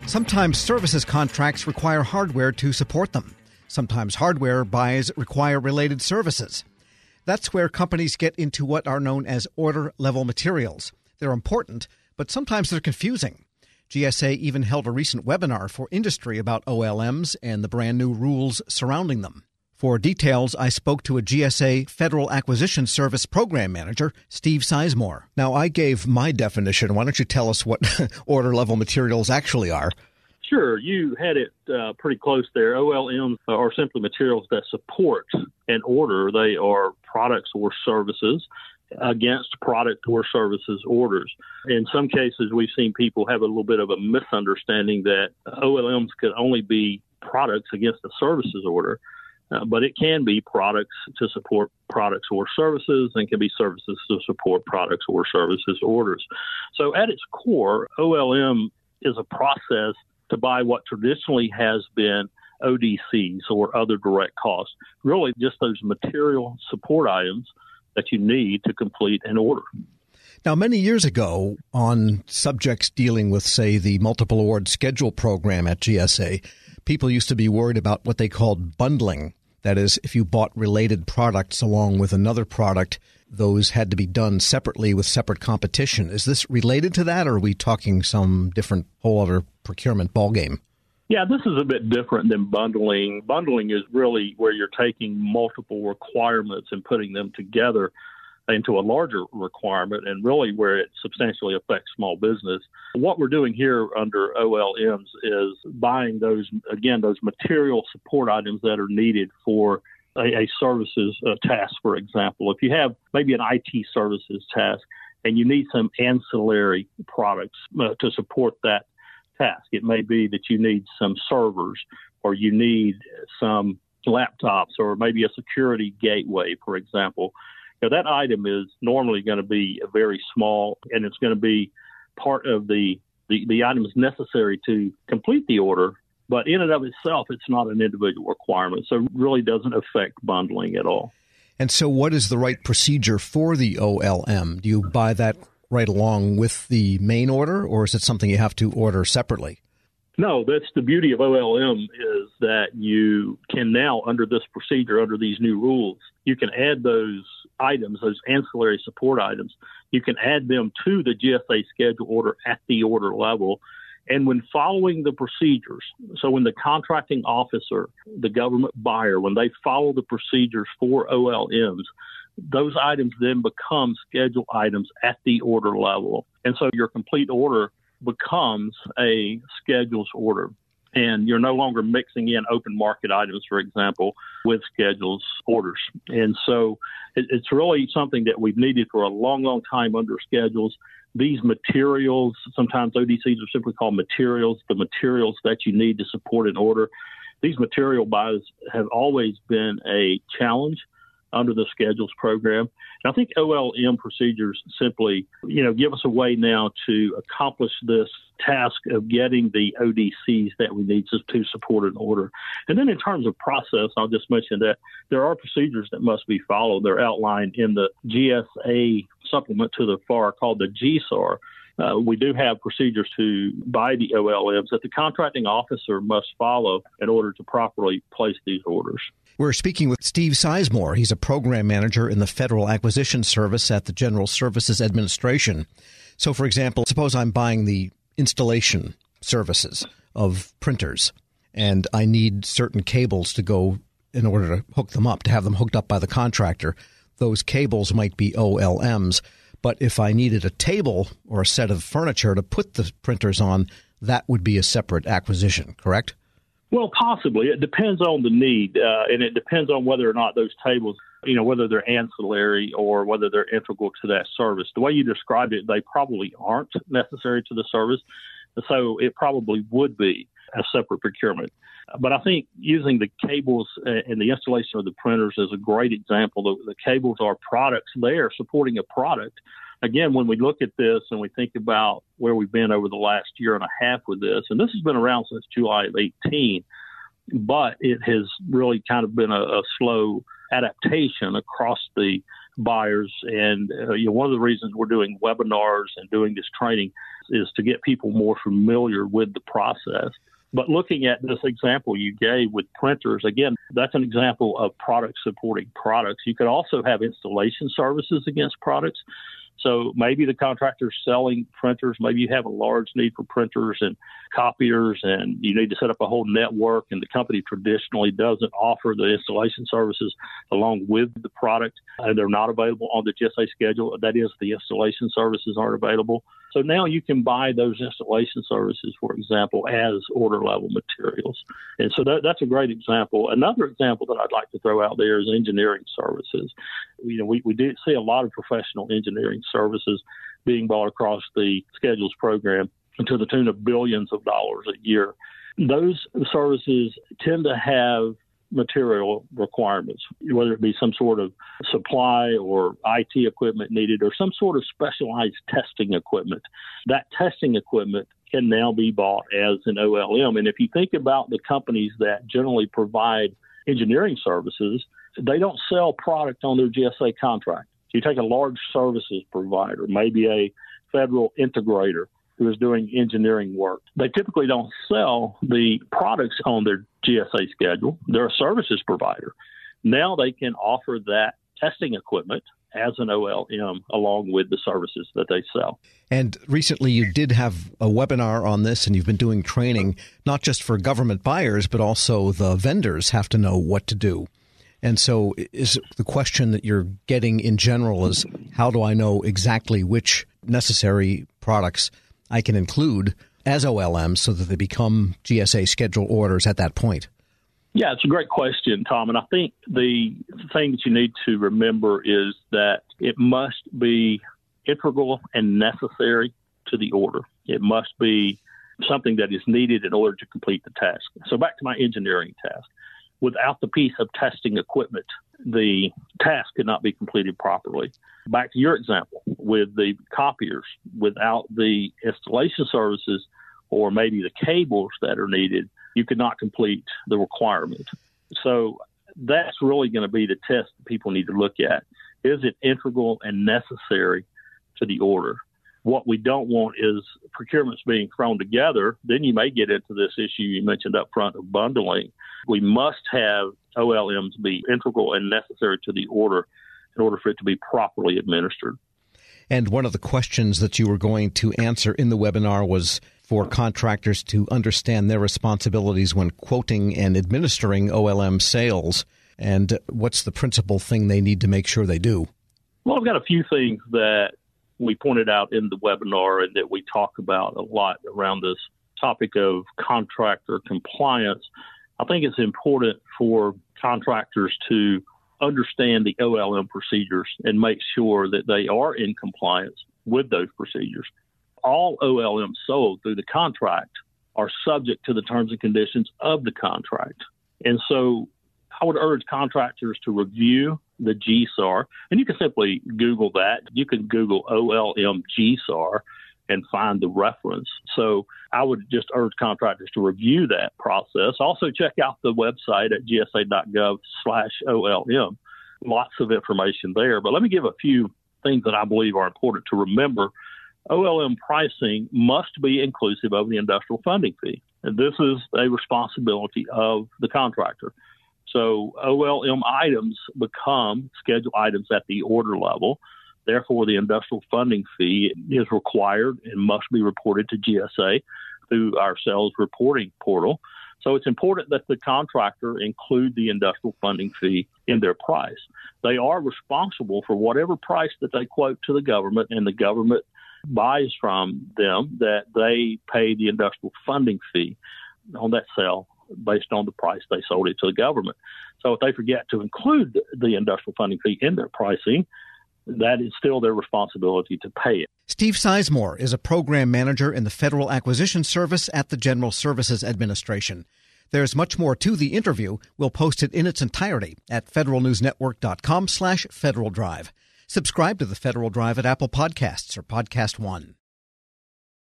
Sometimes services contracts require hardware to support them. Sometimes hardware buys require related services. That's where companies get into what are known as order-level materials. They're important, but sometimes they're confusing. GSA even held a recent webinar for industry about OLMs and the brand new rules surrounding them. For details, I spoke to a GSA Federal Acquisition Service Program Manager, Steve Sizemore. Now, I gave my definition. Why don't you tell us what order-level materials actually are? Sure. You had it pretty close there. OLMs are simply materials that support an order. They are products or services against product or services orders. In some cases, we've seen people have a little bit of a misunderstanding that OLMs could only be products against a services order. But it can be products to support products or services, and can be services to support products or services orders. So at its core, OLM is a process to buy what traditionally has been ODCs or other direct costs, really just those material support items that you need to complete an order. Now, many years ago, on subjects dealing with, say, the multiple award schedule program at GSA, people used to be worried about what they called bundling. That is, if you bought related products along with another product, those had to be done separately with separate competition. Is this related to that, or are we talking some different whole other procurement ballgame? Yeah, this is a bit different than bundling. Bundling is really where you're taking multiple requirements and putting them together into a larger requirement, and really where it substantially affects small business. What we're doing here under OLMs is buying those material support items that are needed for a services task, for example. If you have maybe an IT services task and you need some ancillary products to support that task, it may be that you need some servers, or you need some laptops, or maybe a security gateway, for example. That item is normally going to be very small, and it's going to be part of the items necessary to complete the order. But in and of itself, it's not an individual requirement, so it really doesn't affect bundling at all. And so what is the right procedure for the OLM? Do you buy that right along with the main order, or is it something you have to order separately? No, that's the beauty of OLM, is that you can now, under this procedure, under these new rules, you can add those items, those ancillary support items. You can add them to the GSA schedule order at the order level. And when following the procedures, so when the contracting officer, the government buyer, when they follow the procedures for OLMs, those items then become schedule items at the order level. And so your complete order becomes a schedules order. And you're no longer mixing in open market items, for example, with schedules orders. And so it's really something that we've needed for a long, long time under schedules. These materials, sometimes ODCs are simply called materials, the materials that you need to support an order. These material buys have always been a challenge under the schedules program. And I think OLM procedures simply, give us a way now to accomplish this task of getting the ODCs that we need to support an order. And then in terms of process, I'll just mention that there are procedures that must be followed. They're outlined in the GSA supplement to the FAR called the GSAR. We do have procedures to buy the OLMs that the contracting officer must follow in order to properly place these orders. We're speaking with Steve Sizemore. He's a program manager in the Federal Acquisition Service at the General Services Administration. So, for example, suppose I'm buying the installation services of printers, and I need certain cables to go in order to hook them up, to have them hooked up by the contractor. Those cables might be OLMs. But if I needed a table or a set of furniture to put the printers on, that would be a separate acquisition, correct? Well, possibly. It depends on the need, and it depends on whether or not those tables, whether they're ancillary or whether they're integral to that service. The way you described it, they probably aren't necessary to the service, so it probably would be a separate procurement. But I think using the cables and the installation of the printers is a great example. The cables are products there supporting a product. Again, when we look at this and we think about where we've been over the last year and a half with this, and this has been around since July of 18, but it has really kind of been a slow adaptation across the buyers. And one of the reasons we're doing webinars and doing this training is to get people more familiar with the process. But looking at this example you gave with printers, again, that's an example of product supporting products. You could also have installation services against products. So maybe the contractor's selling printers. Maybe you have a large need for printers and copiers, and you need to set up a whole network, and the company traditionally doesn't offer the installation services along with the product, and they're not available on the GSA schedule. That is, the installation services aren't available. So now you can buy those installation services, for example, as order-level materials. And so that's a great example. Another example that I'd like to throw out there is engineering services. We did see a lot of professional engineering services being bought across the schedules program to the tune of billions of dollars a year. Those services tend to have material requirements, whether it be some sort of supply or IT equipment needed or some sort of specialized testing equipment. That testing equipment can now be bought as an OLM. And if you think about the companies that generally provide engineering services, they don't sell product on their GSA contract. So you take a large services provider, maybe a federal integrator who is doing engineering work. They typically don't sell the products on their GSA schedule. They're a services provider. Now they can offer that testing equipment as an OLM along with the services that they sell. And recently you did have a webinar on this, and you've been doing training, not just for government buyers, but also the vendors have to know what to do. And so is the question that you're getting in general is, how do I know exactly which necessary products I can include as OLMs so that they become GSA schedule orders at that point? Yeah, it's a great question, Tom. And I think the thing that you need to remember is that it must be integral and necessary to the order. It must be something that is needed in order to complete the task. So back to my engineering task. Without the piece of testing equipment, the task could not be completed properly. Back to your example with the copiers, without the installation services or maybe the cables that are needed, you could not complete the requirement. So that's really going to be the test that people need to look at. Is it integral and necessary to the order? What we don't want is procurements being thrown together. Then you may get into this issue you mentioned up front of bundling. We must have OLMs be integral and necessary to the order in order for it to be properly administered. And one of the questions that you were going to answer in the webinar was for contractors to understand their responsibilities when quoting and administering OLM sales. And what's the principal thing they need to make sure they do? Well, I've got a few things that we pointed out in the webinar and that we talk about a lot around this topic of contractor compliance. I think it's important for contractors to understand the OLM procedures and make sure that they are in compliance with those procedures. All OLMs sold through the contract are subject to the terms and conditions of the contract. And so I would urge contractors to review the GSAR, and you can simply Google that. You can Google OLM GSAR and find the reference. So I would just urge contractors to review that process. Also check out the website at gsa.gov/OLM. Lots of information there. But let me give a few things that I believe are important to remember. OLM pricing must be inclusive of the industrial funding fee. And this is a responsibility of the contractor. So OLM items become schedule items at the order level. Therefore, the industrial funding fee is required and must be reported to GSA through our sales reporting portal. So it's important that the contractor include the industrial funding fee in their price. They are responsible for whatever price that they quote to the government, and the government buys from them, that they pay the industrial funding fee on that sale based on the price they sold it to the government. So if they forget to include the industrial funding fee in their pricing, that is still their responsibility to pay it. Steve Sizemore is a program manager in the Federal Acquisition Service at the General Services Administration. There's much more to the interview. We'll post it in its entirety at federalnewsnetwork.com/Federal Drive. Subscribe to the Federal Drive at Apple Podcasts or Podcast One.